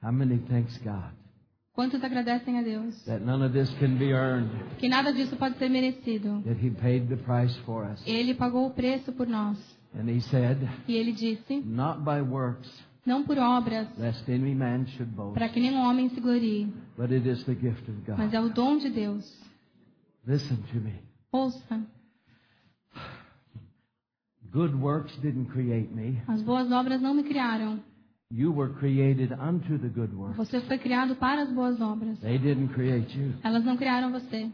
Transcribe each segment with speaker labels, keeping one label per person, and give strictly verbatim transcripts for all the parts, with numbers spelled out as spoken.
Speaker 1: How many thanks God
Speaker 2: Quantos agradecem a Deus?
Speaker 1: that none of this can be earned,
Speaker 2: Que nada disso pode ser merecido.
Speaker 1: that He paid the price for us.
Speaker 2: Ele pagou o preço por nós.
Speaker 1: And He said,
Speaker 2: E ele disse,
Speaker 1: not by works,
Speaker 2: não por obras,
Speaker 1: lest any man should boast,
Speaker 2: para que nenhum homem se glorie,
Speaker 1: but it is the gift of
Speaker 2: mas
Speaker 1: God.
Speaker 2: é o dom de Deus.
Speaker 1: Listen to me.
Speaker 2: Ouça,
Speaker 1: Good works didn't create me.
Speaker 2: as boas obras não me criaram.
Speaker 1: You were created unto the good works.
Speaker 2: Você foi criado para as boas obras.
Speaker 1: They didn't create you.
Speaker 2: Elas não criaram você.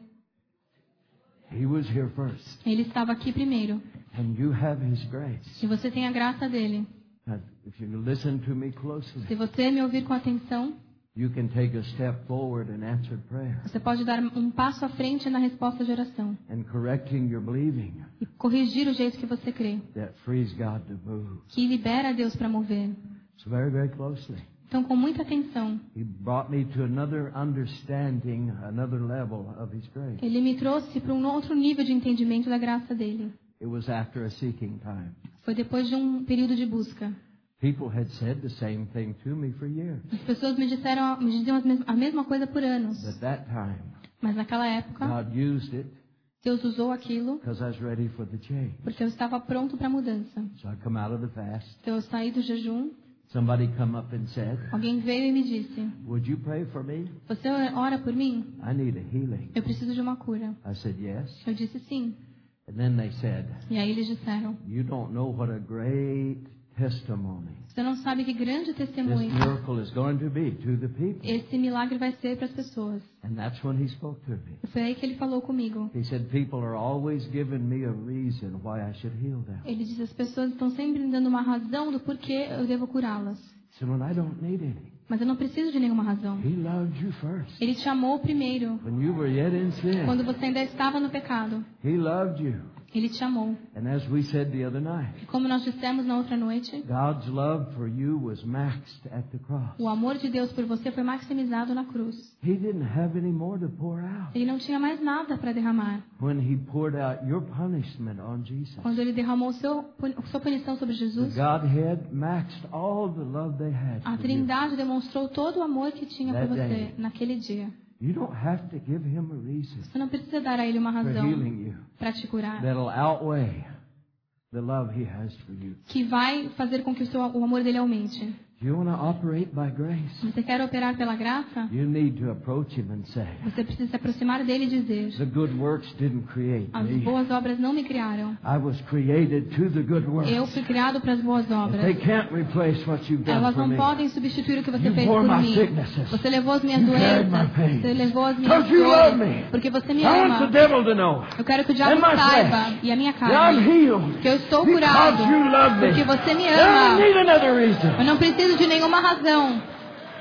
Speaker 1: He was here first.
Speaker 2: Ele estava aqui primeiro.
Speaker 1: And you have His grace.
Speaker 2: E você tem a graça dele.
Speaker 1: Now, if you listen to me closely,
Speaker 2: Se você me ouvir com atenção,
Speaker 1: you can take a step forward in answered prayer
Speaker 2: você pode dar um passo à frente na resposta de oração.
Speaker 1: and correcting your believing
Speaker 2: E corrigir o jeito que você crê.
Speaker 1: that frees God to move.
Speaker 2: Que libera Deus para mover.
Speaker 1: So very, very closely.
Speaker 2: Então, com muita atenção,
Speaker 1: He brought me to another understanding, another level of His grace.
Speaker 2: ele me trouxe para um outro nível de entendimento da graça dele.
Speaker 1: It was after a seeking time.
Speaker 2: Foi depois de um período de busca.
Speaker 1: People had said the same thing to me for years.
Speaker 2: As pessoas me disseram, me diziam as mes- a mesma coisa por anos.
Speaker 1: But that time,
Speaker 2: Mas naquela época,
Speaker 1: God used it
Speaker 2: Deus usou aquilo
Speaker 1: because I was ready for the change.
Speaker 2: porque eu estava pronto para a mudança.
Speaker 1: So I come out of the fast.
Speaker 2: Então eu saí do jejum,
Speaker 1: Somebody come up and said,
Speaker 2: alguém veio e me disse,
Speaker 1: would you pray for me?
Speaker 2: você ora por mim?
Speaker 1: I need a healing.
Speaker 2: Eu preciso de uma cura.
Speaker 1: I said, yes.
Speaker 2: Eu disse sim.
Speaker 1: And then they said,
Speaker 2: E aí eles disseram,
Speaker 1: you don't know what a great testimony
Speaker 2: você não sabe que grande
Speaker 1: this
Speaker 2: testemunho
Speaker 1: miracle is going to be to the people.
Speaker 2: esse milagre vai ser para as pessoas.
Speaker 1: And that's when He spoke to me.
Speaker 2: E foi aí que ele falou comigo.
Speaker 1: He said, people are always giving me a reason why I should heal them.
Speaker 2: Ele disse, as pessoas estão sempre me dando uma razão do porquê eu devo curá-las.
Speaker 1: He said, well, I don't need any.
Speaker 2: Mas eu não preciso de nenhuma razão.
Speaker 1: He loved you first.
Speaker 2: Ele te amou primeiro,
Speaker 1: When you were yet in sin,
Speaker 2: quando você ainda estava no pecado.
Speaker 1: He loved you.
Speaker 2: Ele te amou.
Speaker 1: And as we said the other night,
Speaker 2: E como nós dissemos na outra noite,
Speaker 1: God's love for you was maxed at the cross.
Speaker 2: o amor de Deus por você foi maximizado na cruz.
Speaker 1: He didn't have any more to pour out
Speaker 2: Ele não tinha mais nada para derramar.
Speaker 1: when He poured out your punishment on Jesus.
Speaker 2: Quando ele derramou seu, sua punição sobre
Speaker 1: The
Speaker 2: Jesus,
Speaker 1: Godhead maxed all the love they had
Speaker 2: a
Speaker 1: for you.
Speaker 2: Trindade demonstrou todo o amor que tinha por
Speaker 1: That
Speaker 2: você
Speaker 1: day.
Speaker 2: naquele dia.
Speaker 1: You don't have to give Him a reason
Speaker 2: Você não precisa dar a ele uma
Speaker 1: for
Speaker 2: razão
Speaker 1: healing you
Speaker 2: para te curar,
Speaker 1: that'll outweigh the love He has for you.
Speaker 2: que vai fazer com que o, seu, o amor dele aumente.
Speaker 1: Do you want to operate by grace?
Speaker 2: Você quer operar pela graça?
Speaker 1: You need to approach Him and say,
Speaker 2: Você precisa se aproximar dele e dizer,
Speaker 1: the good works didn't create
Speaker 2: as
Speaker 1: me.
Speaker 2: boas obras não me criaram.
Speaker 1: I was created to the good works.
Speaker 2: Eu fui criado para as boas obras.
Speaker 1: They can't replace what you've done
Speaker 2: Elas
Speaker 1: for
Speaker 2: não
Speaker 1: me.
Speaker 2: podem substituir o que você
Speaker 1: You
Speaker 2: fez
Speaker 1: bore
Speaker 2: por
Speaker 1: my
Speaker 2: mim.
Speaker 1: sicknesses.
Speaker 2: Você levou as minhas
Speaker 1: You carried
Speaker 2: doenças.
Speaker 1: my pains.
Speaker 2: Você levou as minhas
Speaker 1: Because you love
Speaker 2: dores.
Speaker 1: me.
Speaker 2: Porque você me
Speaker 1: I want the
Speaker 2: ama.
Speaker 1: devil to know
Speaker 2: Eu quero que o diabo
Speaker 1: And my
Speaker 2: saiba,
Speaker 1: flesh.
Speaker 2: e a minha
Speaker 1: that I'm
Speaker 2: carne,
Speaker 1: healed
Speaker 2: que eu estou
Speaker 1: because
Speaker 2: curado.
Speaker 1: you love me.
Speaker 2: Porque você me
Speaker 1: I don't
Speaker 2: ama.
Speaker 1: need another reason.
Speaker 2: Eu não preciso de nenhuma razão.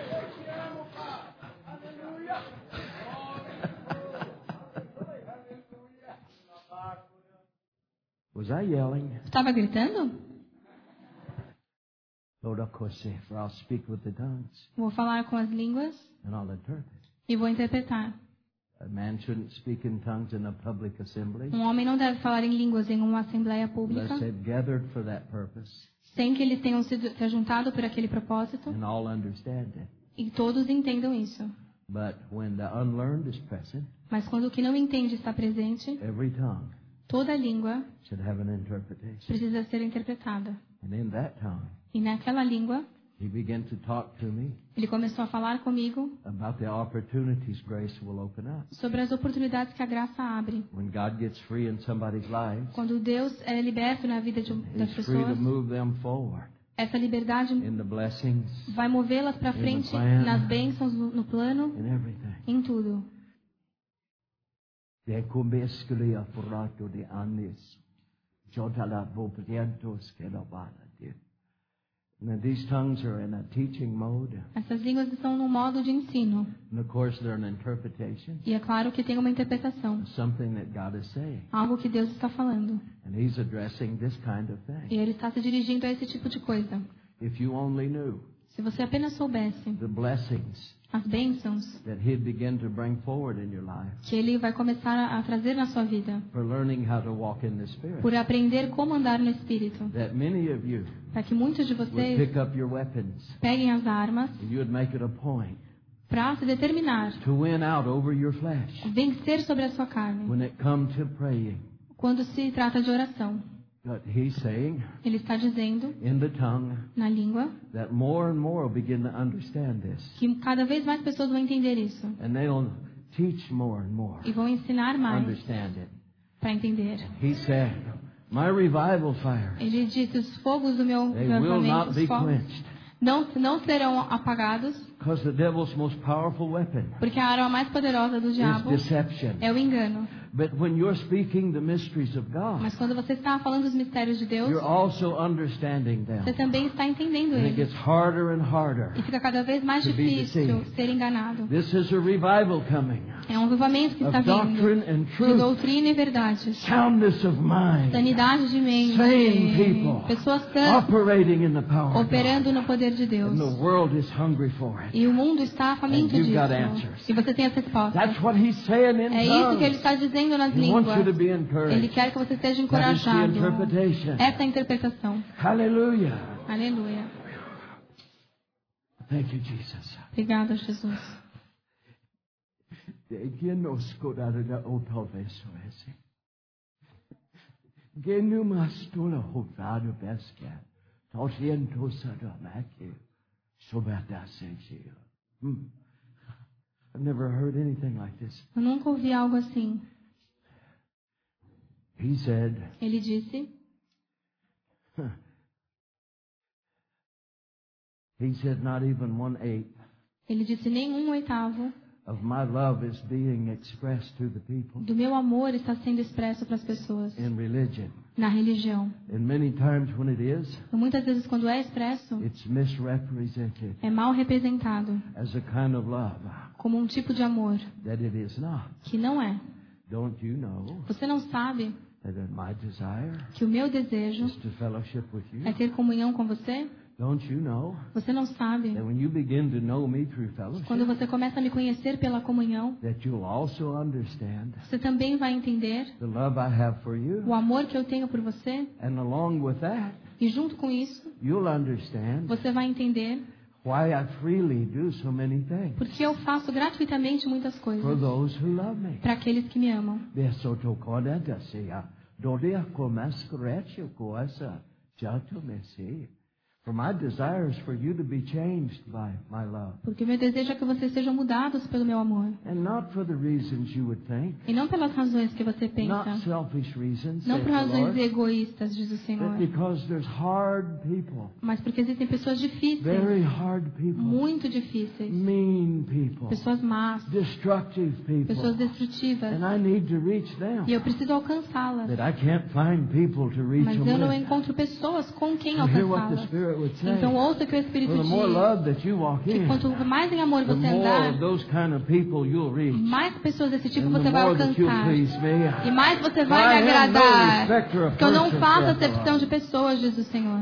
Speaker 1: Was I yelling?
Speaker 2: Estava gritando?
Speaker 1: Lord, of course, for I'll speak with the tongues
Speaker 2: Vou falar com as línguas
Speaker 1: and I'll interpret.
Speaker 2: e vou interpretar.
Speaker 1: A man shouldn't speak in tongues in a public assembly
Speaker 2: Um homem não deve falar em línguas em uma assembleia pública
Speaker 1: unless they've gathered for that purpose
Speaker 2: sem que eles tenham sido se juntado por aquele propósito
Speaker 1: and all understand it.
Speaker 2: e todos entendam isso.
Speaker 1: But when the unlearned is present,
Speaker 2: Mas quando o que não entende está presente,
Speaker 1: every tongue
Speaker 2: toda língua
Speaker 1: should have an interpretation.
Speaker 2: precisa ser interpretada.
Speaker 1: And in that tongue,
Speaker 2: E naquela língua,
Speaker 1: he began to talk to me
Speaker 2: ele começou a falar comigo
Speaker 1: about the opportunities grace will open up.
Speaker 2: sobre as oportunidades que a graça abre.
Speaker 1: When God gets free in somebody's life,
Speaker 2: Quando Deus é liberto na vida de, das
Speaker 1: He's free to
Speaker 2: pessoas,
Speaker 1: move them forward
Speaker 2: essa liberdade
Speaker 1: in the blessings,
Speaker 2: vai movê-las para frente
Speaker 1: plan.
Speaker 2: nas bênçãos, no, no plano,
Speaker 1: in everything.
Speaker 2: em tudo.
Speaker 1: De combesculia furato de anis, jodala vobrientos que la bala de. Now these tongues are in a teaching mode,
Speaker 2: Essas línguas estão num modo de ensino.
Speaker 1: and of course they're an interpretation,
Speaker 2: E é claro que tem uma interpretação.
Speaker 1: something that God is saying,
Speaker 2: Algo que Deus está falando.
Speaker 1: and He's addressing this kind of
Speaker 2: E
Speaker 1: thing.
Speaker 2: Ele está se dirigindo a esse tipo de coisa.
Speaker 1: If you only knew
Speaker 2: Se você apenas soubesse
Speaker 1: the blessings
Speaker 2: as bênçãos
Speaker 1: that He'd begin to bring forward in your life
Speaker 2: que Ele vai começar a trazer na sua vida,
Speaker 1: for learning how to walk in the Spirit,
Speaker 2: por aprender como andar no Espírito,
Speaker 1: that many of you
Speaker 2: para que muitos de
Speaker 1: would
Speaker 2: vocês
Speaker 1: pick up your weapons
Speaker 2: peguem as armas
Speaker 1: and you would make it a point
Speaker 2: para se determinar
Speaker 1: to win out over your flesh
Speaker 2: vencer sobre a sua carne
Speaker 1: when it comes to praying.
Speaker 2: quando se trata de oração.
Speaker 1: But He's saying
Speaker 2: Ele está dizendo
Speaker 1: in the tongue
Speaker 2: na língua
Speaker 1: that more and more will begin to understand this,
Speaker 2: que cada vez mais pessoas vão entender isso
Speaker 1: and they'll teach more and more,
Speaker 2: e vão ensinar mais
Speaker 1: understand it.
Speaker 2: para entender.
Speaker 1: He said, my revival fires,
Speaker 2: Ele disse: os fogos do meu
Speaker 1: they will not
Speaker 2: avivamento,
Speaker 1: be
Speaker 2: os fogos,
Speaker 1: quenched,
Speaker 2: não, não serão apagados,
Speaker 1: because the devil's most powerful weapon
Speaker 2: porque a arma mais poderosa do
Speaker 1: is
Speaker 2: diabo
Speaker 1: deception.
Speaker 2: é o engano.
Speaker 1: But when you're speaking the mysteries of God,
Speaker 2: Mas quando você está falando dos mistérios de Deus,
Speaker 1: you're also understanding them.
Speaker 2: você também está entendendo
Speaker 1: And it
Speaker 2: eles.
Speaker 1: gets harder and harder.
Speaker 2: E fica cada vez mais
Speaker 1: to be
Speaker 2: difícil
Speaker 1: deceived.
Speaker 2: ser enganado.
Speaker 1: This is a revival coming
Speaker 2: É um avivamento que está
Speaker 1: of
Speaker 2: vindo
Speaker 1: doctrine and
Speaker 2: de
Speaker 1: truth,
Speaker 2: doutrina e verdade.
Speaker 1: soundness of mind,
Speaker 2: Sanidade de mente.
Speaker 1: sane people,
Speaker 2: Pessoas sãs
Speaker 1: operating in the power of
Speaker 2: operando
Speaker 1: God.
Speaker 2: no poder de Deus.
Speaker 1: And the world is hungry for it.
Speaker 2: E o mundo está faminto
Speaker 1: And you've got
Speaker 2: disso.
Speaker 1: answers.
Speaker 2: E você tem as respostas.
Speaker 1: That's what He's saying in
Speaker 2: É isso que ele
Speaker 1: tongues.
Speaker 2: está dizendo nas
Speaker 1: He wants you
Speaker 2: línguas.
Speaker 1: to be
Speaker 2: Ele
Speaker 1: encouraged.
Speaker 2: quer que você seja
Speaker 1: That is the
Speaker 2: encorajado.
Speaker 1: interpretation.
Speaker 2: Essa é a interpretação.
Speaker 1: Hallelujah.
Speaker 2: Aleluia.
Speaker 1: Thank you, Jesus.
Speaker 2: Obrigada, Jesus.
Speaker 1: Que nos cuidara da outra vez esse. Que não mais tola rovado pesca. Tociento sadomaki. Sobata sensia. I've never heard anything like this.
Speaker 2: Eu nunca ouvi algo assim.
Speaker 1: He said,
Speaker 2: Ele disse,
Speaker 1: huh. He said not even one eighth
Speaker 2: ele disse nem um oitavo
Speaker 1: of my love is being expressed to the people
Speaker 2: do meu amor está sendo expresso para as pessoas
Speaker 1: in religion.
Speaker 2: na religião.
Speaker 1: And many times when it is,
Speaker 2: E muitas vezes quando é expresso,
Speaker 1: it's misrepresented
Speaker 2: é mal representado
Speaker 1: as a kind of love
Speaker 2: como um tipo de amor
Speaker 1: that it is not.
Speaker 2: que não é.
Speaker 1: Don't you know
Speaker 2: Você não sabe
Speaker 1: that my desire
Speaker 2: que o meu desejo
Speaker 1: is to fellowship with you?
Speaker 2: é ter comunhão com você?
Speaker 1: Don't you know
Speaker 2: Você não sabe
Speaker 1: that when you begin to know me through fellowship,
Speaker 2: quando você começa a me conhecer pela comunhão,
Speaker 1: that you'll also understand
Speaker 2: você também vai entender
Speaker 1: the love I have for you?
Speaker 2: o amor que eu tenho por você?
Speaker 1: And along with that,
Speaker 2: E junto com isso,
Speaker 1: you'll understand
Speaker 2: você vai entender
Speaker 1: why I freely do so many things
Speaker 2: porque eu faço gratuitamente muitas
Speaker 1: for
Speaker 2: coisas
Speaker 1: those who love me.
Speaker 2: para aqueles que me amam.
Speaker 1: Besoto kodada seya, dodia komaskretje koasa, jato mesi. For my desire is for you to be changed by my love.
Speaker 2: Porque o meu desejo é que vocês sejam mudados pelo meu amor.
Speaker 1: And not for the reasons you would think,
Speaker 2: E não pelas razões que você
Speaker 1: not
Speaker 2: pensa.
Speaker 1: selfish reasons,
Speaker 2: Não
Speaker 1: saith
Speaker 2: por
Speaker 1: the
Speaker 2: razões
Speaker 1: Lord,
Speaker 2: egoístas, diz o
Speaker 1: but
Speaker 2: Senhor.
Speaker 1: because there's hard people,
Speaker 2: Mas porque existem pessoas difíceis.
Speaker 1: very hard people,
Speaker 2: Muito difíceis.
Speaker 1: mean people,
Speaker 2: Pessoas más.
Speaker 1: destructive
Speaker 2: Pessoas
Speaker 1: people,
Speaker 2: destrutivas.
Speaker 1: and I need to reach them.
Speaker 2: E eu preciso alcançá-las.
Speaker 1: But I can't find people to reach
Speaker 2: Mas
Speaker 1: them
Speaker 2: eu não
Speaker 1: with.
Speaker 2: encontro pessoas com quem
Speaker 1: So hear what the
Speaker 2: alcançá-las.
Speaker 1: Spirit would say.
Speaker 2: Então ouça o que o Espírito
Speaker 1: For the more
Speaker 2: diz.
Speaker 1: love that you walk
Speaker 2: Que
Speaker 1: in,
Speaker 2: quanto mais em amor
Speaker 1: the
Speaker 2: você
Speaker 1: more
Speaker 2: andar,
Speaker 1: of those kind of people you'll reach.
Speaker 2: mais pessoas desse tipo
Speaker 1: And
Speaker 2: você
Speaker 1: the
Speaker 2: vai
Speaker 1: more that you'll
Speaker 2: alcançar.
Speaker 1: please me.
Speaker 2: E mais você
Speaker 1: I
Speaker 2: vai me
Speaker 1: am no
Speaker 2: agradar.
Speaker 1: respecter of
Speaker 2: Porque eu não
Speaker 1: persons,
Speaker 2: faço
Speaker 1: saith the
Speaker 2: acepção
Speaker 1: Lord.
Speaker 2: de pessoas, diz o Senhor.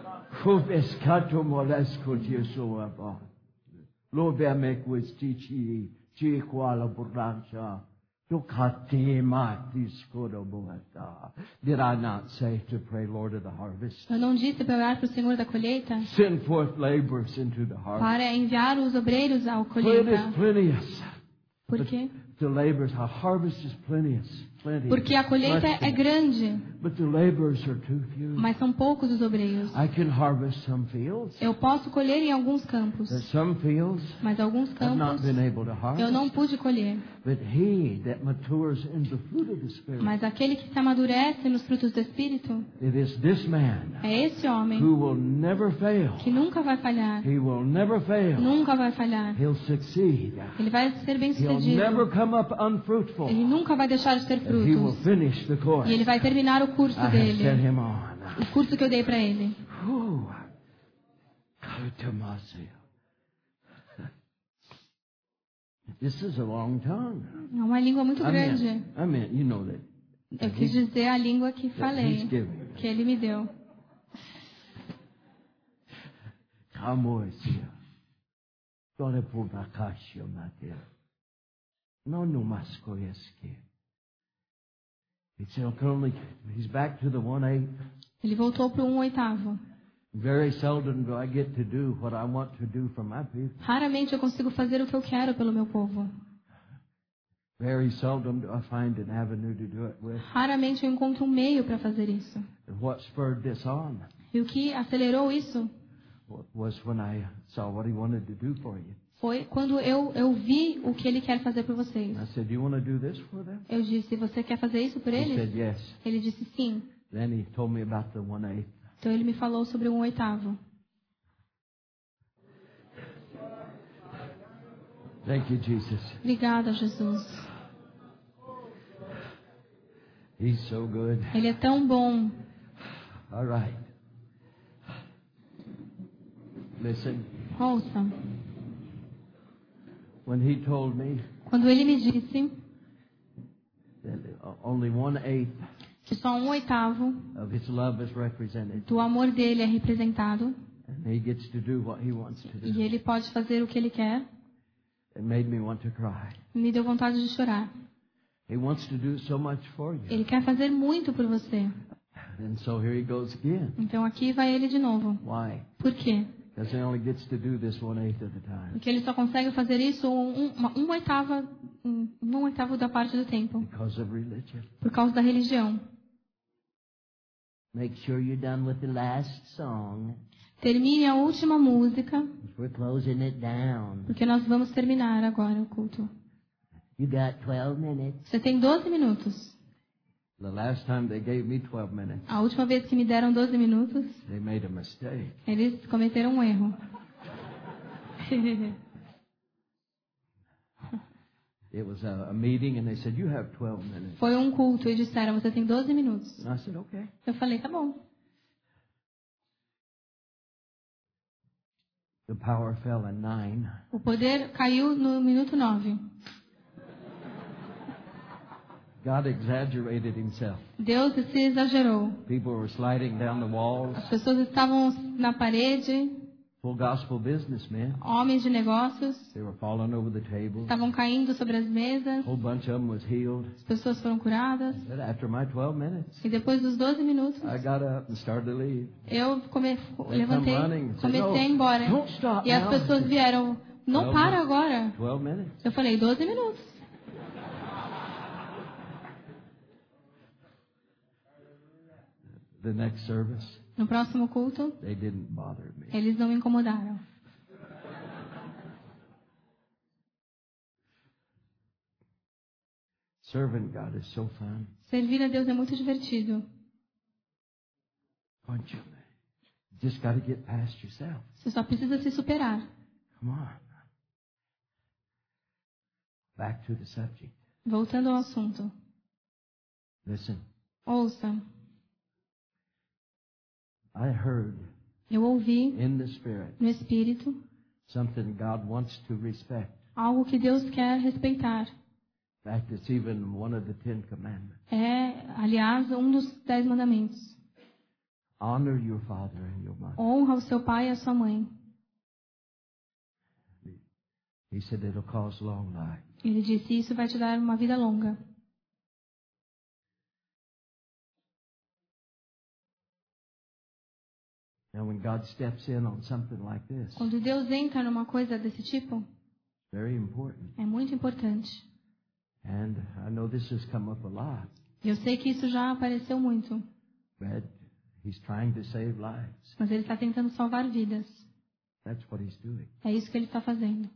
Speaker 1: Fubescato molesco Jesuaba. Lobe amequis tici, ci quala burrancha. Ducati matis codoboata. Did I not say to pray, Lord of the harvest?
Speaker 2: Eu não disse para orar para o Senhor da colheita
Speaker 1: Send forth laborers into the harvest.
Speaker 2: para enviar os obreiros à
Speaker 1: For it is
Speaker 2: colheita.
Speaker 1: plenteous.
Speaker 2: Por quê?
Speaker 1: The laborers, our harvest is plenteous. Plenty.
Speaker 2: Porque a colheita é grande,
Speaker 1: But the laborers are too few.
Speaker 2: mas são poucos os obreiros.
Speaker 1: I can harvest some fields.
Speaker 2: Eu posso colher em alguns campos,
Speaker 1: There's some fields
Speaker 2: mas alguns
Speaker 1: I've not
Speaker 2: campos
Speaker 1: been able to
Speaker 2: eu não
Speaker 1: harvest.
Speaker 2: pude colher.
Speaker 1: But he that matures in the fruit of the Spirit,
Speaker 2: Mas aquele que se amadurece nos frutos do Espírito
Speaker 1: it is this man
Speaker 2: é esse homem
Speaker 1: who will never fail.
Speaker 2: que nunca vai falhar.
Speaker 1: He will never fail.
Speaker 2: Nunca vai falhar.
Speaker 1: He'll succeed.
Speaker 2: Ele vai ser bem
Speaker 1: He'll
Speaker 2: sucedido.
Speaker 1: never come up unfruitful.
Speaker 2: Ele nunca vai deixar de ter
Speaker 1: And he will
Speaker 2: frutos.
Speaker 1: finish the course
Speaker 2: E ele vai terminar o curso
Speaker 1: I have set
Speaker 2: dele.
Speaker 1: him on.
Speaker 2: O curso que eu dei para ele.
Speaker 1: Whew. Kautamasia. This is a long tongue.
Speaker 2: É uma língua muito
Speaker 1: I
Speaker 2: grande.
Speaker 1: meant, I meant, you know that.
Speaker 2: Eu quis dizer a língua que
Speaker 1: That
Speaker 2: falei,
Speaker 1: he's given.
Speaker 2: que ele me deu.
Speaker 1: Kamoesia. Dole pubakashio mater. No numaskoyeski. He said, okay, only, he's back to the one eighth.
Speaker 2: Ele voltou para o um oitavo.
Speaker 1: Very seldom do I get to do what I want to do for my people.
Speaker 2: Raramente eu consigo fazer o que eu quero pelo meu povo.
Speaker 1: Very seldom do I find an avenue to do it with.
Speaker 2: Raramente eu encontro um meio para fazer isso.
Speaker 1: And what spurred this on
Speaker 2: E o que acelerou isso
Speaker 1: was when I saw what he wanted to do for you.
Speaker 2: foi quando eu, eu vi o que ele quer fazer por vocês.
Speaker 1: I said, "Do you want to do this for them?"
Speaker 2: Eu disse, você quer fazer isso por
Speaker 1: He
Speaker 2: eles?
Speaker 1: said, "Yes."
Speaker 2: Ele disse sim.
Speaker 1: Then he told me about the one eighth.
Speaker 2: Então ele me falou sobre um oitavo.
Speaker 1: Thank you, Jesus.
Speaker 2: Obrigada, Jesus.
Speaker 1: He's so good.
Speaker 2: Ele é tão bom.
Speaker 1: All right. Listen.
Speaker 2: Ouça,
Speaker 1: When he told me
Speaker 2: quando ele me disse
Speaker 1: that only one eighth
Speaker 2: que só um oitavo
Speaker 1: of his love is represented,
Speaker 2: do amor dele é representado
Speaker 1: and he gets to do what he wants to
Speaker 2: e
Speaker 1: do,
Speaker 2: ele pode fazer o que ele quer,
Speaker 1: it made me want to cry.
Speaker 2: me deu vontade de chorar.
Speaker 1: He wants to do so much for you.
Speaker 2: Ele quer fazer muito por você.
Speaker 1: And so here he goes again.
Speaker 2: Então aqui vai ele de novo.
Speaker 1: Why?
Speaker 2: Por quê?
Speaker 1: Because he only gets to do this one eighth of the time.
Speaker 2: Porque ele só consegue fazer isso um, uma, um oitavo, um, um oitavo da parte do tempo.
Speaker 1: Because of religion.
Speaker 2: Por causa da religião.
Speaker 1: Make sure you're done with the last song.
Speaker 2: Termine a última música,
Speaker 1: We're closing it down.
Speaker 2: porque nós vamos terminar agora o culto.
Speaker 1: You got twelve minutes.
Speaker 2: Você tem doze minutos.
Speaker 1: The last time they gave me twelve minutes,
Speaker 2: A última vez que me deram doze minutos,
Speaker 1: they made a mistake.
Speaker 2: eles cometeram um erro.
Speaker 1: It was a, a meeting and they said, you have twelve minutes.
Speaker 2: Foi um culto e disseram, você tem doze minutos.
Speaker 1: And I said, okay.
Speaker 2: Eu falei, tá bom.
Speaker 1: The power fell in nine.
Speaker 2: O poder caiu no minuto nove.
Speaker 1: God exaggerated himself.
Speaker 2: Deus se exagerou.
Speaker 1: People were sliding down the walls.
Speaker 2: As pessoas estavam na parede,
Speaker 1: Full gospel businessmen.
Speaker 2: homens de negócios,
Speaker 1: They were falling over the tables.
Speaker 2: estavam caindo sobre as mesas,
Speaker 1: A whole bunch of them was healed.
Speaker 2: as pessoas foram curadas.
Speaker 1: But after my twelve minutes,
Speaker 2: E depois dos doze minutos,
Speaker 1: I got up and started to leave.
Speaker 2: eu come, levantei,
Speaker 1: running.
Speaker 2: comecei a ir embora.
Speaker 1: Don't stop
Speaker 2: E as
Speaker 1: now.
Speaker 2: pessoas vieram, não para agora.
Speaker 1: twelve minutes.
Speaker 2: Eu falei, doze minutos.
Speaker 1: The next service,
Speaker 2: No próximo culto,
Speaker 1: they didn't bother me.
Speaker 2: eles não me incomodaram.
Speaker 1: Serving God is so fun.
Speaker 2: Servir a Deus é muito divertido.
Speaker 1: Don't you? Just got to get past yourself.
Speaker 2: Você só precisa se superar.
Speaker 1: Come on. Back to the subject.
Speaker 2: Voltando ao assunto.
Speaker 1: Listen,
Speaker 2: Ouça,
Speaker 1: I heard
Speaker 2: eu ouvi
Speaker 1: in the Spirit
Speaker 2: no Espírito
Speaker 1: something God wants to respect.
Speaker 2: algo que Deus quer respeitar.
Speaker 1: In fact, it's even one of the Ten Commandments.
Speaker 2: É, aliás, um dos dez mandamentos.
Speaker 1: Honor your father and your mother.
Speaker 2: Honra o seu pai e a sua mãe.
Speaker 1: He said it'll cause long life.
Speaker 2: Ele disse, isso vai te dar uma vida longa.
Speaker 1: Now, when God steps in on something like this,
Speaker 2: Quando Deus entra numa coisa desse tipo,
Speaker 1: very important.
Speaker 2: é muito importante.
Speaker 1: And I know this has come up a lot,
Speaker 2: Eu sei que isso já apareceu muito,
Speaker 1: but He's trying to save lives.
Speaker 2: mas Ele está tentando salvar vidas.
Speaker 1: That's what He's doing.
Speaker 2: É isso que Ele está fazendo.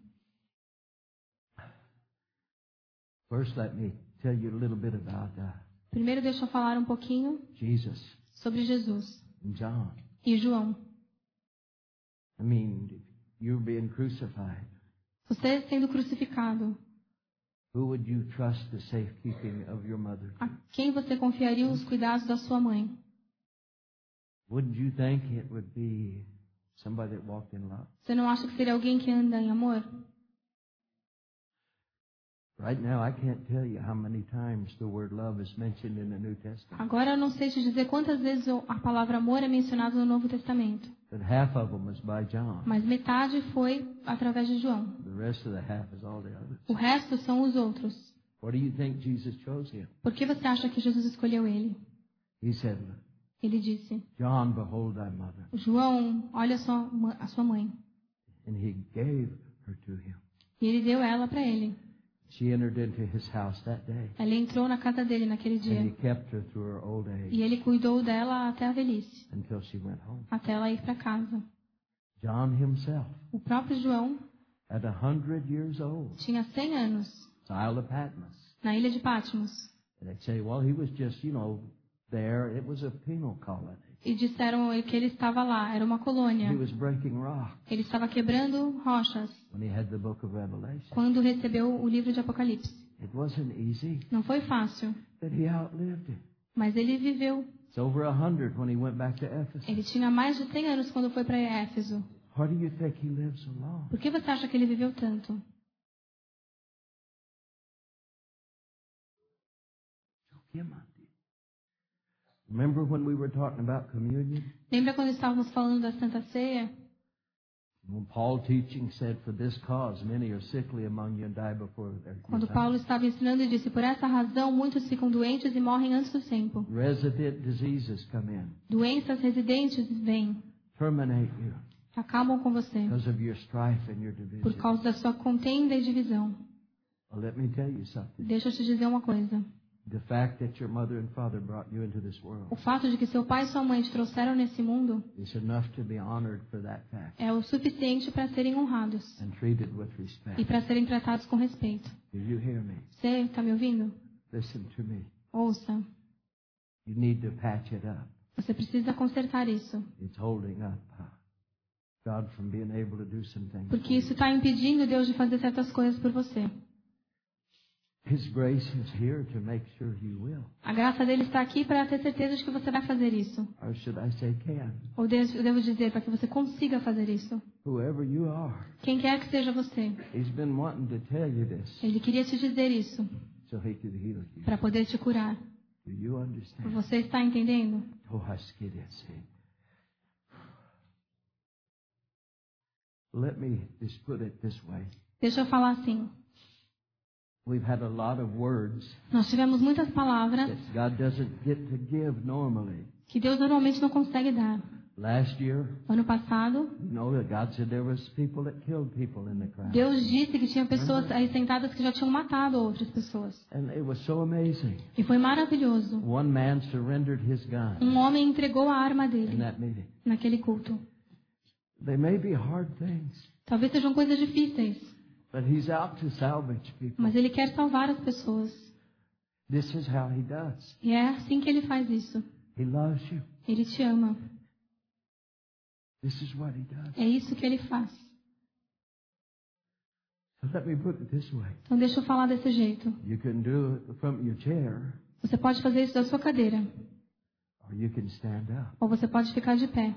Speaker 1: First, let me tell you a little bit about uh,
Speaker 2: Primeiro, deixa eu falar um pouquinho
Speaker 1: Jesus
Speaker 2: sobre Jesus
Speaker 1: and John.
Speaker 2: e João.
Speaker 1: I mean, you're being crucified.
Speaker 2: Você sendo crucificado,
Speaker 1: Who would you trust the safekeeping of your mother?
Speaker 2: a quem você confiaria os cuidados da sua mãe?
Speaker 1: Wouldn't you think it would be somebody that walked in love?
Speaker 2: Você não acha que seria alguém que anda em amor?
Speaker 1: Right now, I can't tell you how many times the word love is mentioned in the New Testament.
Speaker 2: Agora eu não sei te dizer quantas vezes a palavra amor é mencionada no Novo Testamento.
Speaker 1: But half of them was by John.
Speaker 2: Mas metade foi através de João.
Speaker 1: The rest of the half is all the others.
Speaker 2: O resto são os outros.
Speaker 1: What do you think Jesus chose him?
Speaker 2: Por que você acha que Jesus escolheu ele?
Speaker 1: He said,
Speaker 2: Ele disse,
Speaker 1: John, behold thy mother.
Speaker 2: João, olha a sua, a sua mãe.
Speaker 1: And he gave her to him.
Speaker 2: E ele deu ela para ele.
Speaker 1: She entered into his house that day.
Speaker 2: Ela entrou na casa dele naquele
Speaker 1: And
Speaker 2: dia.
Speaker 1: he kept her through her old age.
Speaker 2: E ele cuidou dela até a velhice.
Speaker 1: Until she went home.
Speaker 2: Até ela ir para casa.
Speaker 1: John himself,
Speaker 2: O próprio João,
Speaker 1: at a hundred years old,
Speaker 2: tinha cem anos,
Speaker 1: Isle of Patmos.
Speaker 2: na ilha de Patmos.
Speaker 1: And they say, well, he was just, you know, there. It was a penal colony.
Speaker 2: E disseram que ele estava lá, era uma colônia.
Speaker 1: He was breaking rock
Speaker 2: Ele estava quebrando rochas
Speaker 1: when he had the book of Revelation.
Speaker 2: quando recebeu o livro de Apocalipse.
Speaker 1: It wasn't easy,
Speaker 2: Não foi fácil,
Speaker 1: but he outlived it.
Speaker 2: mas ele viveu.
Speaker 1: It's over a hundred when he went back to Ephesus.
Speaker 2: Ele tinha mais de cem anos quando foi para Éfeso.
Speaker 1: Why do you think he lived so long?
Speaker 2: Por que você acha que ele viveu tanto?
Speaker 1: Remember when we were talking about communion?
Speaker 2: Lembra quando estávamos falando da Santa Ceia?
Speaker 1: When Paul teaching said, for this cause many are sickly among you and die before their
Speaker 2: Quando
Speaker 1: time.
Speaker 2: Paulo estava ensinando e disse, por essa razão muitos ficam doentes e morrem antes do tempo.
Speaker 1: Resident diseases come in,
Speaker 2: Doenças residentes vêm,
Speaker 1: terminate you
Speaker 2: acabam com você
Speaker 1: because of your strife and your
Speaker 2: por
Speaker 1: division.
Speaker 2: causa da sua contenda e divisão.
Speaker 1: Well, let me tell you something.
Speaker 2: Deixa eu te dizer uma coisa.
Speaker 1: The fact that your mother and father brought you into this world
Speaker 2: O fato de que seu pai e sua mãe te trouxeram nesse mundo
Speaker 1: is enough to be honored for that fact
Speaker 2: é o suficiente para serem honrados
Speaker 1: and treated with
Speaker 2: e
Speaker 1: respect.
Speaker 2: para serem tratados com respeito.
Speaker 1: Do you hear me?
Speaker 2: Você está me ouvindo?
Speaker 1: Listen to me.
Speaker 2: Ouça.
Speaker 1: You need to patch it up.
Speaker 2: Você precisa consertar isso.
Speaker 1: It's holding up uh, God from being able to do some things.
Speaker 2: Porque isso está impedindo Deus de fazer certas coisas por você.
Speaker 1: His grace is here to make sure you will.
Speaker 2: A graça dele está aqui para ter certeza de que você vai fazer isso.
Speaker 1: Or should I say can?
Speaker 2: Ou devo eu devo dizer para que você consiga fazer isso.
Speaker 1: Whoever you are,
Speaker 2: Quem quer que seja você.
Speaker 1: He's been wanting to tell you this
Speaker 2: Ele queria te dizer isso
Speaker 1: so He could heal you.
Speaker 2: para poder te curar.
Speaker 1: Do you understand?
Speaker 2: Você está entendendo?
Speaker 1: Oh, I skid it, see. Let me just put it this way.
Speaker 2: Deixa eu falar assim.
Speaker 1: We've had a lot of words
Speaker 2: Nós tivemos muitas palavras
Speaker 1: that God doesn't get to give normally.
Speaker 2: que Deus normalmente não consegue dar.
Speaker 1: Last year,
Speaker 2: Ano passado,
Speaker 1: you know that God said there was people that killed people in the crowd.
Speaker 2: Deus disse que tinha pessoas aí sentadas que já tinham matado outras pessoas.
Speaker 1: And it was so amazing.
Speaker 2: E foi maravilhoso.
Speaker 1: One man surrendered his gun
Speaker 2: Um homem entregou a arma
Speaker 1: in
Speaker 2: dele
Speaker 1: that meeting.
Speaker 2: naquele culto.
Speaker 1: They may be hard things,
Speaker 2: Talvez sejam coisas difíceis,
Speaker 1: but He's out to salvage people.
Speaker 2: mas Ele quer salvar as pessoas.
Speaker 1: This is how He does.
Speaker 2: E é assim que Ele faz isso.
Speaker 1: He loves you.
Speaker 2: Ele te ama.
Speaker 1: This is what He does.
Speaker 2: É isso que Ele faz.
Speaker 1: So let me put it this way.
Speaker 2: Então deixa eu falar desse jeito.
Speaker 1: You can do it from your chair,
Speaker 2: Você pode fazer isso da sua cadeira.
Speaker 1: or you can stand up.
Speaker 2: Ou você pode ficar de pé.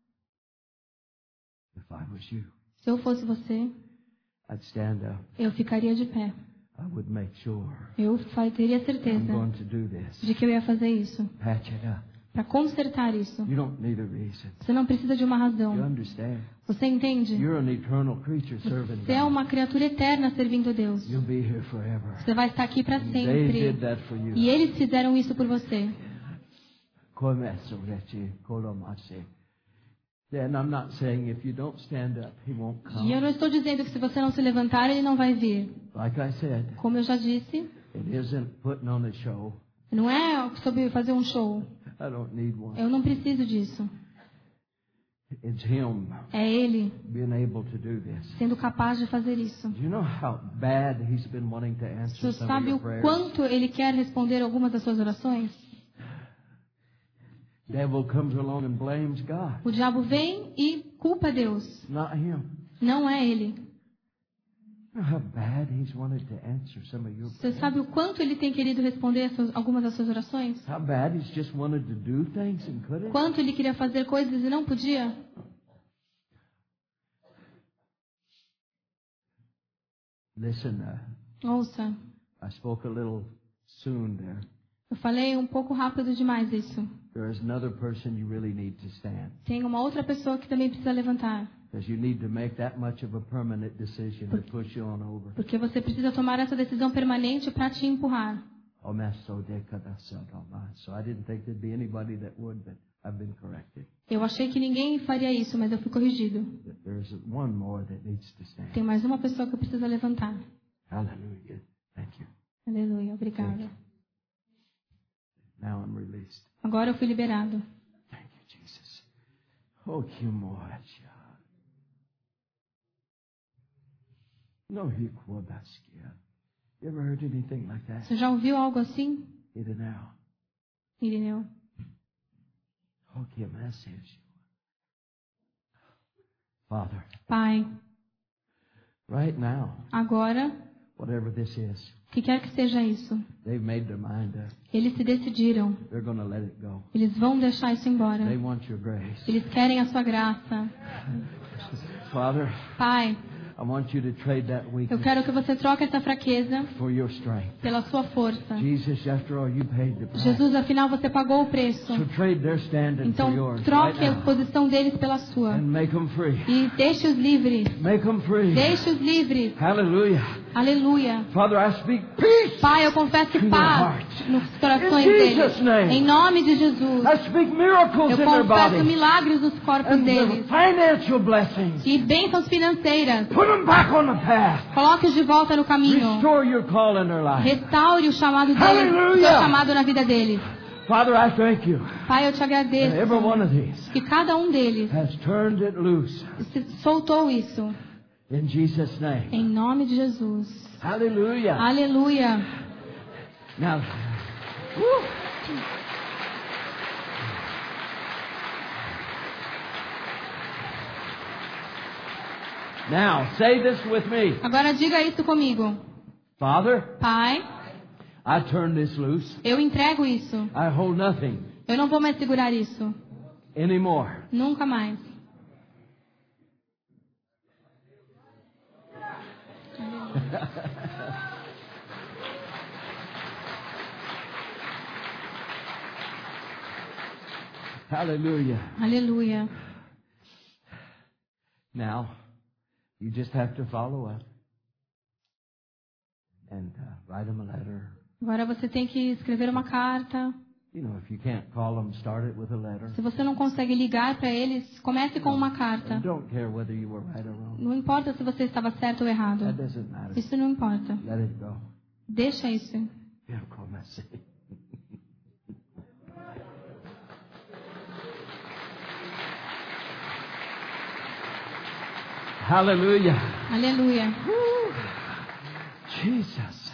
Speaker 1: If I was you,
Speaker 2: Se eu fosse você,
Speaker 1: I'd stand up.
Speaker 2: eu ficaria de pé.
Speaker 1: I would make sure
Speaker 2: Eu fa- teria
Speaker 1: I'm
Speaker 2: certeza
Speaker 1: going to do this.
Speaker 2: de que eu ia fazer isso.
Speaker 1: Patch it up.
Speaker 2: Para consertar isso.
Speaker 1: You don't need a reason.
Speaker 2: Você não precisa de uma
Speaker 1: You
Speaker 2: razão.
Speaker 1: understand?
Speaker 2: Você entende?
Speaker 1: You're an eternal creature serving
Speaker 2: Você é
Speaker 1: God.
Speaker 2: uma criatura eterna servindo Deus.
Speaker 1: You'll be here forever.
Speaker 2: Você vai estar aqui para
Speaker 1: And they
Speaker 2: sempre.
Speaker 1: did that for you.
Speaker 2: E eles fizeram isso por você.
Speaker 1: Começo, Rechi, Colomase. Then I'm not saying if you don't stand up, He won't
Speaker 2: E eu
Speaker 1: come.
Speaker 2: não estou dizendo que se você não se levantar, ele não vai vir.
Speaker 1: Like I said,
Speaker 2: Como eu já disse,
Speaker 1: it isn't putting on a show.
Speaker 2: não é sobre fazer um show.
Speaker 1: I don't need one.
Speaker 2: Eu não preciso disso.
Speaker 1: It's Him
Speaker 2: É ele
Speaker 1: being able to do this.
Speaker 2: sendo capaz de fazer isso.
Speaker 1: Do you know how bad He's been wanting to answer
Speaker 2: Você
Speaker 1: some of
Speaker 2: sabe
Speaker 1: your
Speaker 2: o
Speaker 1: prayers?
Speaker 2: quanto ele quer responder algumas das suas orações?
Speaker 1: Devil comes along and blames God,
Speaker 2: O diabo vem e culpa Deus.
Speaker 1: not Him.
Speaker 2: Não é ele.
Speaker 1: You know how bad He's wanted to answer some of your
Speaker 2: Você
Speaker 1: prayers?
Speaker 2: sabe o quanto ele tem querido responder as suas- algumas das suas orações?
Speaker 1: How bad He's just wanted to do things and couldn't?
Speaker 2: Quanto ele queria fazer coisas e não podia?
Speaker 1: Listen, uh,
Speaker 2: Ouça.
Speaker 1: I spoke a little soon there.
Speaker 2: Eu falei um pouco rápido demais isso.
Speaker 1: There is another person you really need to stand.
Speaker 2: Tem uma outra pessoa que também precisa levantar.
Speaker 1: Because you need to make that much of a permanent decision to push you on over.
Speaker 2: Porque você precisa tomar essa decisão permanente para te empurrar.
Speaker 1: Oh, so I didn't think there'd be anybody that would, but I've been corrected.
Speaker 2: Eu achei que ninguém faria isso, mas eu fui corrigido.
Speaker 1: There's one more that needs to stand.
Speaker 2: Tem mais uma pessoa que precisa levantar.
Speaker 1: Hallelujah. Thank you.
Speaker 2: Aleluia. Obrigada.
Speaker 1: Now I'm released.
Speaker 2: Agora eu fui liberado.
Speaker 1: Thank you, Jesus. Oh, que moacha. No hikuabaskia. You ever heard anything like that?
Speaker 2: Você já ouviu algo assim?
Speaker 1: Irineu.
Speaker 2: Irineu.
Speaker 1: Oh, que message. Father.
Speaker 2: Pai.
Speaker 1: Right now.
Speaker 2: Agora.
Speaker 1: Whatever this is.
Speaker 2: O que quer que seja isso?
Speaker 1: They've made their mind up.
Speaker 2: Eles se decidiram.
Speaker 1: They're going to let it go.
Speaker 2: Eles vão deixar isso embora.
Speaker 1: They want your grace.
Speaker 2: Eles querem a sua graça.
Speaker 1: Father,
Speaker 2: Pai,
Speaker 1: I want you to trade that weakness
Speaker 2: eu quero que você troque essa fraqueza
Speaker 1: for your strength.
Speaker 2: pela sua força.
Speaker 1: Jesus, after all, you paid the price.
Speaker 2: Jesus, afinal, você pagou o preço.
Speaker 1: So trade their standing
Speaker 2: Então,
Speaker 1: for yours
Speaker 2: troque
Speaker 1: right
Speaker 2: a
Speaker 1: now.
Speaker 2: posição deles pela sua.
Speaker 1: And make them free.
Speaker 2: E deixe-os livres.
Speaker 1: Make them free.
Speaker 2: Deixe-os livres.
Speaker 1: Hallelujah.
Speaker 2: Aleluia.
Speaker 1: Father, I speak peace.
Speaker 2: Pai, eu confesso
Speaker 1: To
Speaker 2: paz
Speaker 1: their
Speaker 2: nos corações
Speaker 1: In
Speaker 2: deles.
Speaker 1: Jesus' name.
Speaker 2: Em nome de Jesus.
Speaker 1: I speak miracles
Speaker 2: Eu
Speaker 1: in their
Speaker 2: confesso
Speaker 1: body.
Speaker 2: milagres nos corpos
Speaker 1: And the
Speaker 2: deles.
Speaker 1: financial blessings.
Speaker 2: E bênçãos financeiras.
Speaker 1: Put them back on the path.
Speaker 2: Coloque-os de volta no caminho.
Speaker 1: Restore your call in their life.
Speaker 2: Restaure o chamado deles.
Speaker 1: Hallelujah.
Speaker 2: O seu chamado na vida deles.
Speaker 1: Father, I thank you.
Speaker 2: Pai, eu te
Speaker 1: And
Speaker 2: agradeço.
Speaker 1: every one of these
Speaker 2: Que cada um deles
Speaker 1: has turned it loose.
Speaker 2: se soltou isso.
Speaker 1: In Jesus' name.
Speaker 2: Em nome de Jesus.
Speaker 1: Hallelujah.
Speaker 2: Aleluia.
Speaker 1: Now, woo. Now, say this with me.
Speaker 2: Agora diga isso comigo.
Speaker 1: Father,
Speaker 2: Pai,
Speaker 1: I turn this loose.
Speaker 2: eu entrego isso.
Speaker 1: I hold nothing
Speaker 2: Eu não vou mais segurar isso.
Speaker 1: anymore.
Speaker 2: Nunca mais.
Speaker 1: Hallelujah.
Speaker 2: Aleluia.
Speaker 1: Now, you just have to follow up and uh, write them a letter.
Speaker 2: Agora você tem que escrever uma carta.
Speaker 1: You know, if you can't call them, start it with a letter.
Speaker 2: Se você não consegue ligar para eles, comece com uma
Speaker 1: I
Speaker 2: carta.
Speaker 1: don't care whether you were right or wrong.
Speaker 2: Não importa se você estava certo ou errado.
Speaker 1: That doesn't matter.
Speaker 2: Isso não importa.
Speaker 1: Let it go.
Speaker 2: Deixa isso.
Speaker 1: Yeah, como assim? Hallelujah.
Speaker 2: Aleluia.
Speaker 1: Woo. Jesus.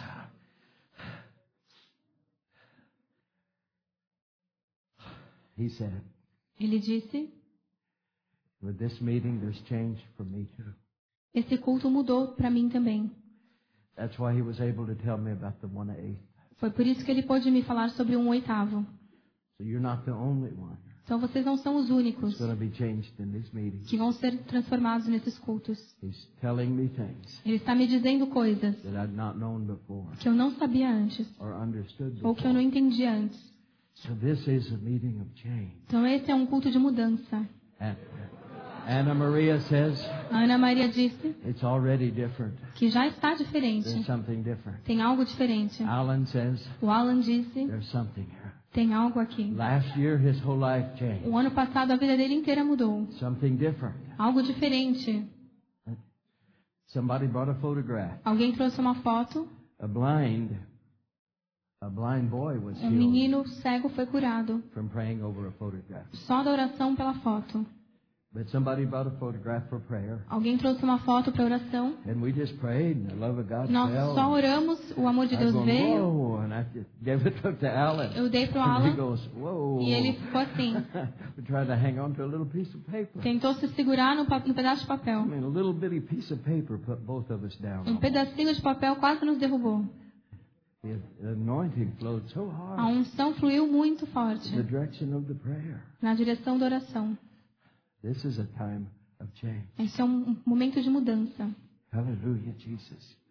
Speaker 1: He said,
Speaker 2: Ele disse,
Speaker 1: with this meeting, there's change for me too.
Speaker 2: esse culto mudou para mim também.
Speaker 1: That's why he was able to tell me about the one eighth.
Speaker 2: Foi por isso que ele pôde me falar sobre um oitavo.
Speaker 1: So you're not the only one
Speaker 2: Então vocês não são os únicos
Speaker 1: who's going to be changed in these meetings.
Speaker 2: que vão ser transformados nesses cultos.
Speaker 1: He's telling me things
Speaker 2: Ele está me dizendo coisas
Speaker 1: that I'd not known before
Speaker 2: que eu não sabia antes
Speaker 1: or understood
Speaker 2: ou que eu não
Speaker 1: before.
Speaker 2: entendi antes.
Speaker 1: So this is a meeting of change.
Speaker 2: Então esse é um culto de mudança.
Speaker 1: And Anna Maria says
Speaker 2: A Ana Maria disse
Speaker 1: it's already different.
Speaker 2: que já está diferente.
Speaker 1: There's something different.
Speaker 2: Tem algo diferente.
Speaker 1: Alan says
Speaker 2: O Alan disse,
Speaker 1: there's something here.
Speaker 2: tem algo aqui.
Speaker 1: Last year his whole life changed.
Speaker 2: O ano passado a vida dele inteira mudou.
Speaker 1: Something different.
Speaker 2: Algo diferente.
Speaker 1: Somebody brought a photograph.
Speaker 2: Alguém trouxe uma foto.
Speaker 1: A blind, a blind boy was
Speaker 2: Um
Speaker 1: healed
Speaker 2: menino cego foi curado.
Speaker 1: from praying over a photograph.
Speaker 2: Só da oração pela foto.
Speaker 1: But somebody brought a photograph for prayer.
Speaker 2: Alguém trouxe uma foto para oração.
Speaker 1: And we just prayed and the love of God
Speaker 2: Nós
Speaker 1: fell.
Speaker 2: só oramos, o amor de
Speaker 1: I
Speaker 2: Deus
Speaker 1: was going,
Speaker 2: veio.
Speaker 1: whoa, and I just gave it up to Alan.
Speaker 2: Eu dei pro
Speaker 1: And he
Speaker 2: Alan
Speaker 1: goes, whoa.
Speaker 2: e ele ficou assim.
Speaker 1: We tried to hang on to a little piece of paper.
Speaker 2: Tentou se segurar no, pa- no pedaço de
Speaker 1: I
Speaker 2: papel.
Speaker 1: mean, a little bitty piece of paper put both of us down.
Speaker 2: Um pedacinho de papel quase nos derrubou.
Speaker 1: The anointing flowed so
Speaker 2: A
Speaker 1: hard
Speaker 2: unção fluiu muito
Speaker 1: in
Speaker 2: forte
Speaker 1: the direction of the prayer.
Speaker 2: na direção da oração.
Speaker 1: This is a time of change.
Speaker 2: Esse é um momento de mudança.
Speaker 1: Hallelujah, Jesus.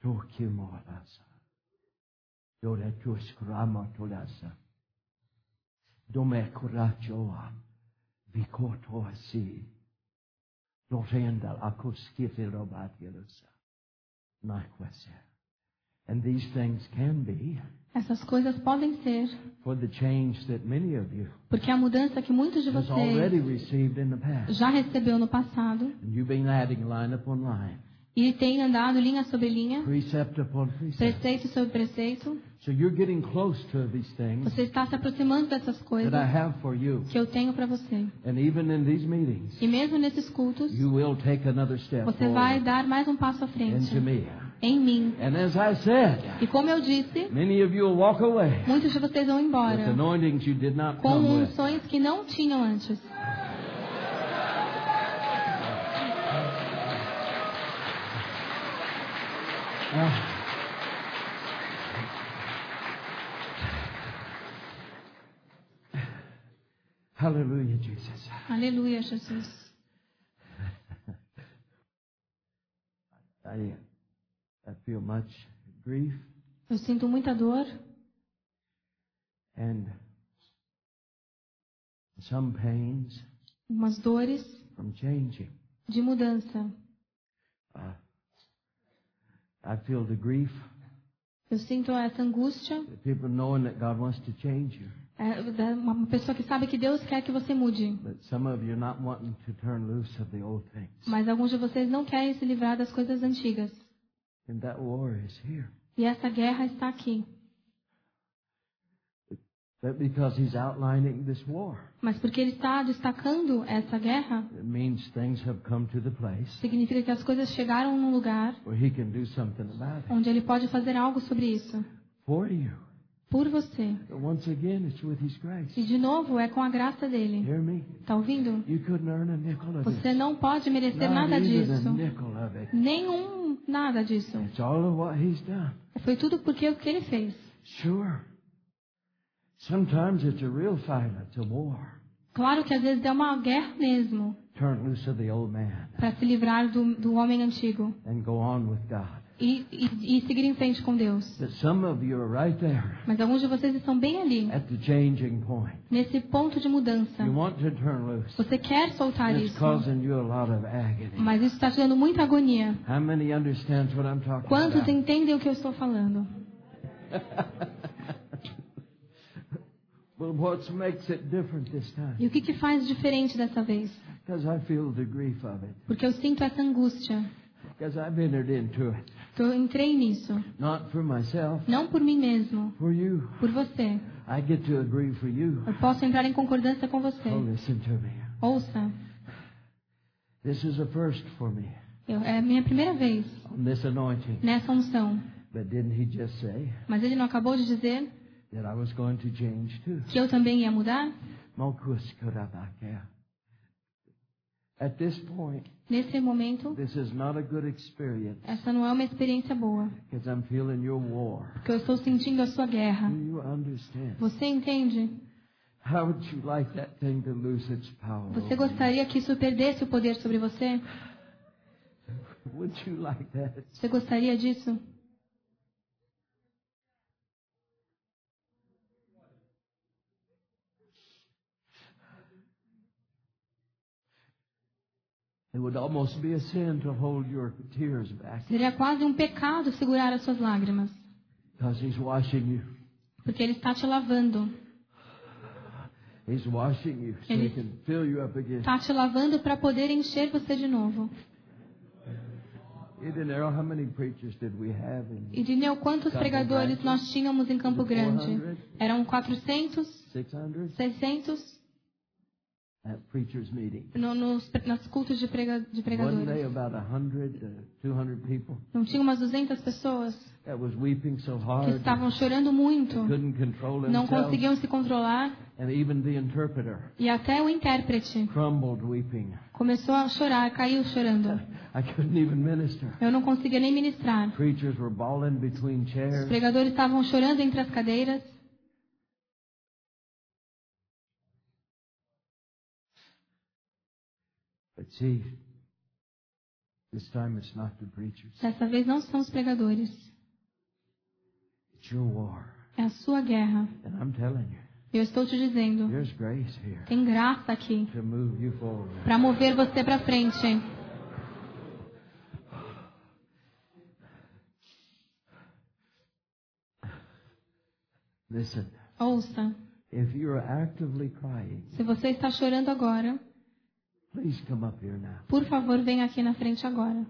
Speaker 1: Toki molasa. Dore tuskrama tolasa. Dome coraggioa. Vikoto si. Dorendal akuskite robatilusa. Nakwese. And these things can be
Speaker 2: Essas coisas podem ser,
Speaker 1: for the change that many of you
Speaker 2: porque a mudança que muitos de
Speaker 1: has already
Speaker 2: vocês
Speaker 1: received in the past.
Speaker 2: já recebeu no passado
Speaker 1: And you've been adding line upon line,
Speaker 2: e tem andado linha sobre linha,
Speaker 1: precept upon precept.
Speaker 2: preceito sobre preceito.
Speaker 1: So you're getting close to these things
Speaker 2: Você está se aproximando dessas coisas
Speaker 1: that I have for you.
Speaker 2: que eu tenho para você.
Speaker 1: And even in these meetings,
Speaker 2: E mesmo nesses cultos,
Speaker 1: you will take another step
Speaker 2: você vai
Speaker 1: forward
Speaker 2: dar mais um passo à frente
Speaker 1: into me.
Speaker 2: em mim.
Speaker 1: And as I said,
Speaker 2: E como eu disse,
Speaker 1: many of you will walk away
Speaker 2: muitos de vocês vão
Speaker 1: with
Speaker 2: embora
Speaker 1: anointings you did not
Speaker 2: com
Speaker 1: come with.
Speaker 2: unções que não tinham antes.
Speaker 1: Ah. Hallelujah, Jesus.
Speaker 2: Aleluia, Jesus.
Speaker 1: I, I feel much grief
Speaker 2: Eu sinto muita dor
Speaker 1: and some pains
Speaker 2: umas dores
Speaker 1: from changing.
Speaker 2: de mudança.
Speaker 1: Uh, I feel the grief,
Speaker 2: Eu sinto essa angústia,
Speaker 1: the people knowing that God wants to change you,
Speaker 2: é, da- uma pessoa que sabe que Deus quer que você mude,
Speaker 1: but some of you not wanting to turn loose of the old things.
Speaker 2: mas alguns de vocês não querem se livrar das coisas antigas.
Speaker 1: And that war is here.
Speaker 2: E essa guerra está aqui.
Speaker 1: That because He's outlining this war,
Speaker 2: Mas porque Ele está destacando essa guerra,
Speaker 1: it means things have come to the place
Speaker 2: significa que as coisas chegaram num lugar
Speaker 1: where He can do something about it
Speaker 2: onde Ele pode fazer algo sobre isso.
Speaker 1: for you.
Speaker 2: Por você.
Speaker 1: But once again, it's with His grace.
Speaker 2: E de novo, é com a graça dele.
Speaker 1: Hear me?
Speaker 2: Tá ouvindo?
Speaker 1: You couldn't earn a nickel of it.
Speaker 2: Você não pode merecer
Speaker 1: Not
Speaker 2: nada
Speaker 1: even
Speaker 2: disso.
Speaker 1: a nickel of it.
Speaker 2: Nenhum, nada disso.
Speaker 1: It's all of what He's done.
Speaker 2: Foi tudo porque o que ele fez.
Speaker 1: Sure. Sometimes it's a real fight. It's a war.
Speaker 2: Claro que às vezes é uma guerra mesmo.
Speaker 1: Turn loose of the old man
Speaker 2: Para se livrar do, do homem antigo.
Speaker 1: and go on with God.
Speaker 2: E, e, e seguir em frente com Deus.
Speaker 1: But some of you are right there
Speaker 2: Mas alguns de vocês estão bem ali.
Speaker 1: at the changing point.
Speaker 2: Nesse ponto de mudança.
Speaker 1: You want to turn loose.
Speaker 2: Você quer soltar
Speaker 1: It's
Speaker 2: isso.
Speaker 1: causing you a lot of agony.
Speaker 2: Mas isso está te dando muita agonia.
Speaker 1: How many understands what I'm talking
Speaker 2: Quantos
Speaker 1: about?
Speaker 2: entendem o que eu estou falando?
Speaker 1: Well, what makes it different this time?
Speaker 2: E o que, que faz diferente dessa vez?
Speaker 1: Because I feel the grief of it.
Speaker 2: Porque eu sinto essa angústia.
Speaker 1: Because I've entered into it.
Speaker 2: Que eu entrei nisso.
Speaker 1: Not for myself,
Speaker 2: Não por mim mesmo.
Speaker 1: for you.
Speaker 2: Por você.
Speaker 1: I get to agree for you.
Speaker 2: Eu posso entrar em concordância com você.
Speaker 1: Oh, listen to me.
Speaker 2: Ouça.
Speaker 1: This is a first for me
Speaker 2: Eu, é a minha primeira vez
Speaker 1: on this anointing.
Speaker 2: nessa unção.
Speaker 1: But didn't He just say
Speaker 2: Mas ele não acabou de dizer
Speaker 1: that I was going to change too?
Speaker 2: que eu também ia mudar?
Speaker 1: Mokus korabakea. At this point,
Speaker 2: Nesse momento,
Speaker 1: this is not a good experience
Speaker 2: essa não é uma experiência boa.
Speaker 1: because I'm feeling your war.
Speaker 2: Porque eu estou sentindo a sua guerra.
Speaker 1: Do you understand?
Speaker 2: Você entende?
Speaker 1: How would you like that thing to lose its power?
Speaker 2: Você
Speaker 1: over
Speaker 2: gostaria que isso perdesse o poder sobre você?
Speaker 1: you? Would you like that?
Speaker 2: Você gostaria disso?
Speaker 1: It would almost be a sin to hold your tears back
Speaker 2: Seria quase um pecado segurar as suas lágrimas.
Speaker 1: because He's washing you.
Speaker 2: Porque ele está te lavando.
Speaker 1: He's washing you so
Speaker 2: Ele-
Speaker 1: He can fill you up again.
Speaker 2: Está te lavando para poder encher você de novo.
Speaker 1: You didn't know how many preachers did we have in
Speaker 2: E Dineu, quantos pregadores nós tínhamos em Campo Grande? Eram quatrocentos,
Speaker 1: six hundred
Speaker 2: seiscentos
Speaker 1: at preachers meeting.
Speaker 2: no, nos nas cultos de, prega, de
Speaker 1: One day
Speaker 2: pregadores.
Speaker 1: about a hundred, uh, two hundred people
Speaker 2: Não tinha umas duzentas pessoas
Speaker 1: that was weeping so
Speaker 2: que
Speaker 1: hard
Speaker 2: estavam chorando muito,
Speaker 1: couldn't control
Speaker 2: não
Speaker 1: themselves,
Speaker 2: conseguiam se controlar
Speaker 1: and even the interpreter
Speaker 2: e até o intérprete
Speaker 1: crumbled weeping.
Speaker 2: começou a chorar, caiu chorando.
Speaker 1: I couldn't even minister.
Speaker 2: Eu não conseguia nem ministrar.
Speaker 1: Preachers were bawling between
Speaker 2: Os
Speaker 1: chairs.
Speaker 2: pregadores estavam chorando entre as cadeiras.
Speaker 1: But see, This time it's not the preachers.
Speaker 2: Dessa vez não são os pregadores.
Speaker 1: It's your war.
Speaker 2: É a sua guerra.
Speaker 1: And I'm telling you,
Speaker 2: Eu estou te dizendo,
Speaker 1: there's grace here
Speaker 2: tem graça aqui
Speaker 1: to move you forward.
Speaker 2: para mover você para frente.
Speaker 1: Listen,
Speaker 2: Ouça,
Speaker 1: if you're actively crying,
Speaker 2: se você está chorando agora,
Speaker 1: please come up here now.
Speaker 2: por favor, venha aqui na frente agora.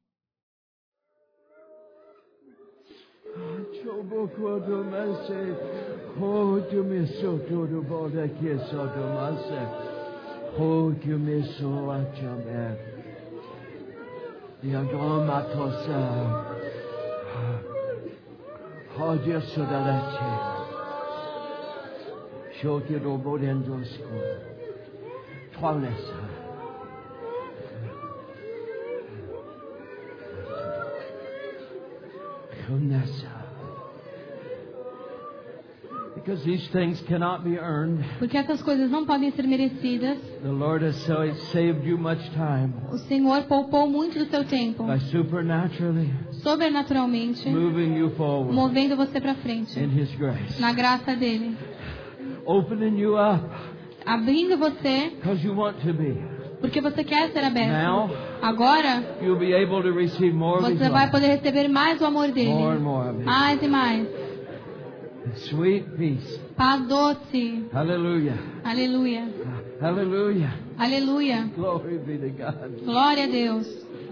Speaker 1: Because these things cannot be earned.
Speaker 2: Porque essas coisas não podem ser merecidas.
Speaker 1: The Lord has so saved you much time
Speaker 2: O Senhor poupou muito do seu tempo,
Speaker 1: by supernaturally
Speaker 2: sobrenaturalmente,
Speaker 1: moving you forward
Speaker 2: movendo você para frente,
Speaker 1: in His grace,
Speaker 2: na graça dele,
Speaker 1: opening you up
Speaker 2: abrindo você,
Speaker 1: because you want to be.
Speaker 2: porque você quer ser aberto.
Speaker 1: Now
Speaker 2: Agora,
Speaker 1: you'll be able to receive more of His
Speaker 2: você vai
Speaker 1: love,
Speaker 2: poder receber mais o amor dele,
Speaker 1: more and more of it.
Speaker 2: mais e mais.
Speaker 1: Sweet peace.
Speaker 2: Paz doce.
Speaker 1: Hallelujah.
Speaker 2: Aleluia.
Speaker 1: Hallelujah.
Speaker 2: Aleluia.
Speaker 1: Glory be to God.
Speaker 2: Glória a Deus.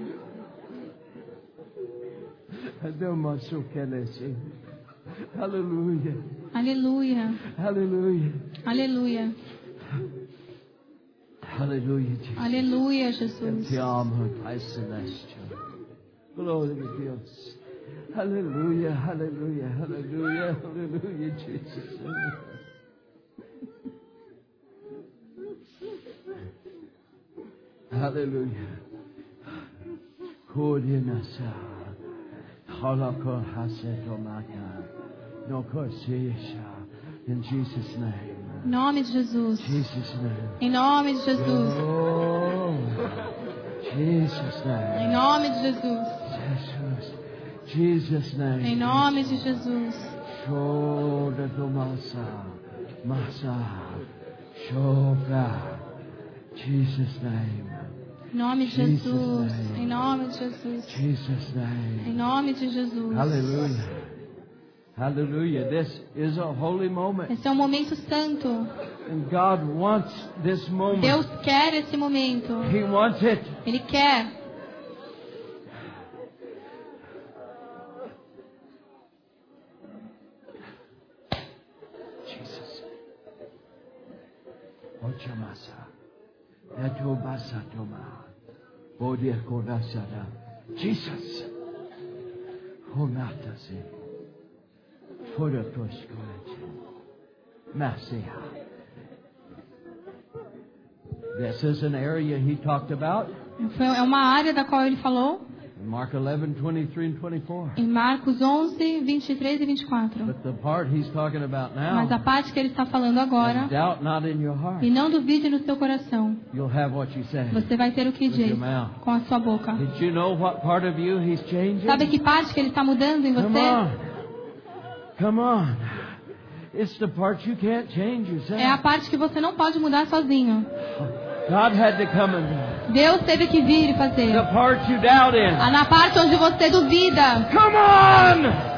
Speaker 1: Hallelujah.
Speaker 2: Aleluia.
Speaker 1: Hallelujah.
Speaker 2: Aleluia.
Speaker 1: Hallelujah, Jesus.
Speaker 2: Aleluia, Jesus.
Speaker 1: Te amo, Pai Celestial. Glória a Deus. Hallelujah, hallelujah, hallelujah, hallelujah, Jesus. Hallelujah. Kodinasa. Halakor hasetomaka. No korsisha. In Jesus' name.
Speaker 2: Em nome de Jesus.
Speaker 1: Jesus' name.
Speaker 2: Em nome de Jesus.
Speaker 1: Oh, Jesus' name.
Speaker 2: Em nome de Jesus.
Speaker 1: Jesus. Jesus' name.
Speaker 2: Em nome de Jesus.
Speaker 1: Shoda do massa. Massa. Shoga. Jesus' name.
Speaker 2: Em nome de Jesus. Em nome de Jesus.
Speaker 1: Jesus' name.
Speaker 2: Em nome de Jesus.
Speaker 1: Hallelujah. Hallelujah. This is a holy moment.
Speaker 2: Esse é um momento santo.
Speaker 1: And God wants this moment.
Speaker 2: Deus quer esse momento.
Speaker 1: He wants it.
Speaker 2: Ele quer.
Speaker 1: Jesus. Ochamasa. Yatobasa toma. Bodia kodasada. Jesus. Honatasi. For the Messiah. This is an area he talked about.
Speaker 2: É uma área da qual ele falou.
Speaker 1: In Mark eleven, twenty-three and twenty-four.
Speaker 2: Em Marcos onze, vinte e três e vinte e quatro.
Speaker 1: But the part he's talking about now,
Speaker 2: Mas a parte que ele está falando agora,
Speaker 1: and doubt not in your heart.
Speaker 2: e não duvide no seu coração,
Speaker 1: You'll have what you say.
Speaker 2: você vai ter o que
Speaker 1: With your
Speaker 2: diz
Speaker 1: mouth.
Speaker 2: com a sua boca.
Speaker 1: Did you know what part of you he's changing?
Speaker 2: Sabe que parte que ele está mudando em
Speaker 1: Come
Speaker 2: você?
Speaker 1: on. Come on. It's the part you can't change yourself.
Speaker 2: É a parte que você não pode mudar sozinho.
Speaker 1: God had to come and
Speaker 2: Deus teve que vir e fazer.
Speaker 1: the part you doubt in.
Speaker 2: Ah, na parte onde você duvida.
Speaker 1: Come on!